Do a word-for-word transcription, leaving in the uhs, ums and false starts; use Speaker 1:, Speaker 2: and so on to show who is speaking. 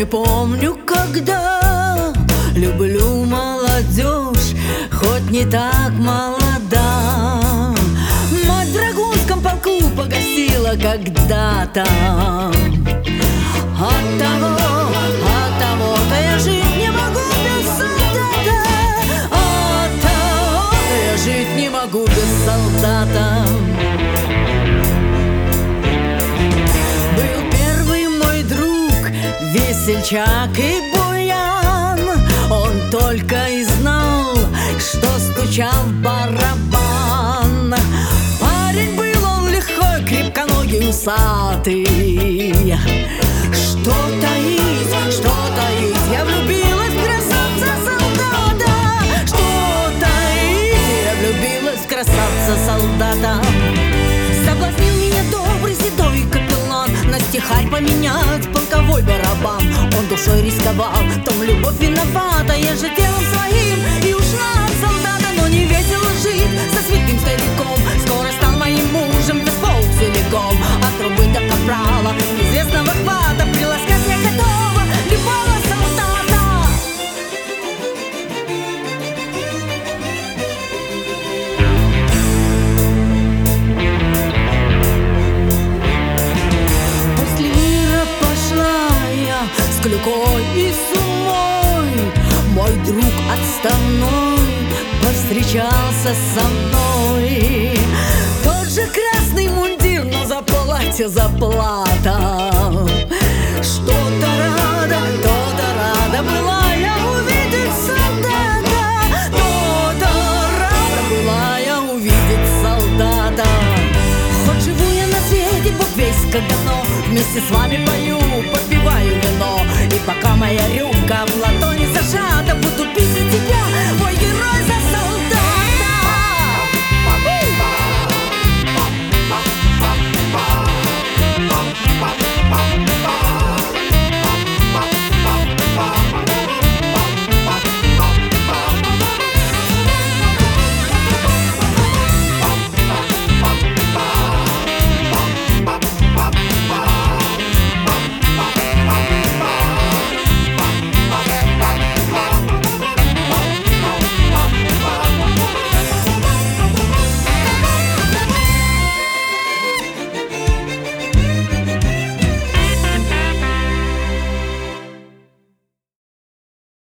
Speaker 1: Не помню, когда. Люблю молодежь, хоть не так молода. Мать в Драгунском полку погостила когда-то. Оттого, оттого-то я жить не могу без солдата. Оттого я жить не могу без солдата. Был первый мой друг, весельчак и буян. Он только и знал, что стучал в барабан. Парень был он лихой, крепконогий, усатый. Что таить, что таить, я влюбилась в красавца-солдата. Что таить, я влюбилась в красавца-солдата. Соблазнил меня добрый седой капеллан на стихарь поменять полковой барабан. Он душой рисковал, в том любовь виновата. Я же телом своим и ушла от солдата. Но не весело жить со святым стариком. Скоро стал моим мужем, без полк целиком. От трубы до капрала, известного хвата, приласкать я готова любого солдата. После мира пошла я с клюкой и с умой. Мой друг отставной повстречался со мной. Тот же красный мундир, но за платье заплата. Что-то